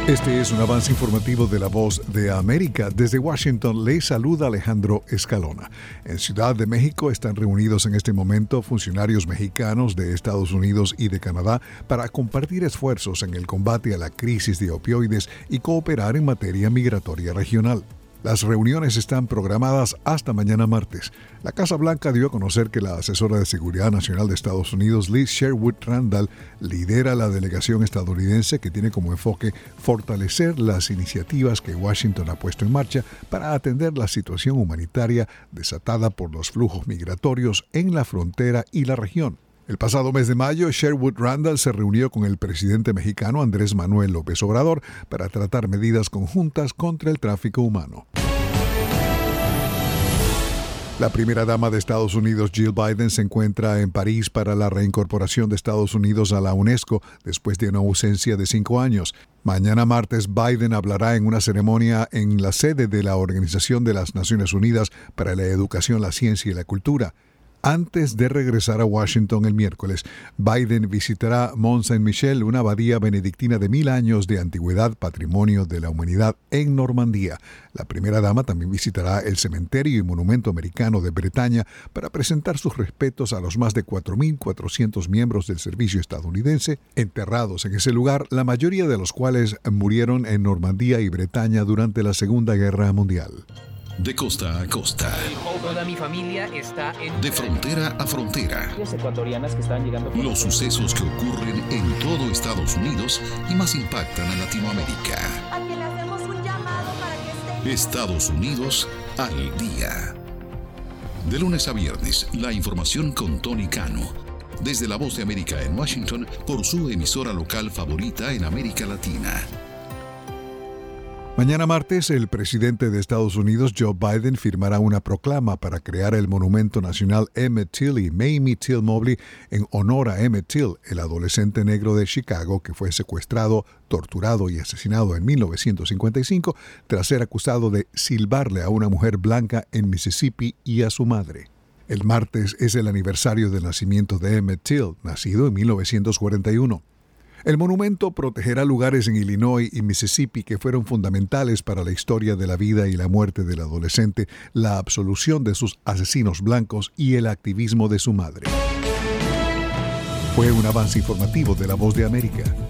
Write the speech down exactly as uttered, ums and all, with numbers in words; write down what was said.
Este es un avance informativo de La Voz de América. Desde Washington le saluda Alejandro Escalona. En Ciudad de México están reunidos en este momento funcionarios mexicanos de Estados Unidos y de Canadá para compartir esfuerzos en el combate a la crisis de opioides y cooperar en materia migratoria regional. Las reuniones están programadas hasta mañana martes. La Casa Blanca dio a conocer que la asesora de Seguridad Nacional de Estados Unidos, Liz Sherwood Randall, lidera la delegación estadounidense que tiene como enfoque fortalecer las iniciativas que Washington ha puesto en marcha para atender la situación humanitaria desatada por los flujos migratorios en la frontera y la región. El pasado mes de mayo, Sherwood Randall se reunió con el presidente mexicano Andrés Manuel López Obrador para tratar medidas conjuntas contra el tráfico humano. La primera dama de Estados Unidos, Jill Biden, se encuentra en París para la reincorporación de Estados Unidos a la UNESCO después de una ausencia de cinco años. Mañana martes, Biden hablará en una ceremonia en la sede de la Organización de las Naciones Unidas para la Educación, la Ciencia y la Cultura. Antes de regresar a Washington el miércoles, Biden visitará Mont Saint-Michel, una abadía benedictina de mil años de antigüedad, patrimonio de la humanidad en Normandía. La primera dama también visitará el cementerio y monumento americano de Bretaña para presentar sus respetos a los más de cuatro mil cuatrocientos miembros del servicio estadounidense enterrados en ese lugar, la mayoría de los cuales murieron en Normandía y Bretaña durante la Segunda Guerra Mundial. De costa a costa. Toda mi familia está en... De frontera a frontera. Ecuatorianas que están llegando... Los sucesos que ocurren en todo Estados Unidos y más impactan a Latinoamérica. A que le hacemos un llamado para que estén... Estados Unidos al día. De lunes a viernes, la información con Tony Cano. Desde La Voz de América en Washington, por su emisora local favorita en América Latina. Mañana martes, el presidente de Estados Unidos, Joe Biden, firmará una proclama para crear el Monumento Nacional Emmett Till y Mamie Till Mobley en honor a Emmett Till, el adolescente negro de Chicago que fue secuestrado, torturado y asesinado en mil novecientos cincuenta y cinco tras ser acusado de silbarle a una mujer blanca en Mississippi y a su madre. El martes es el aniversario del nacimiento de Emmett Till, nacido en mil novecientos cuarenta y uno. El monumento protegerá lugares en Illinois y Mississippi que fueron fundamentales para la historia de la vida y la muerte del adolescente, la absolución de sus asesinos blancos y el activismo de su madre. Fue un avance informativo de La Voz de América.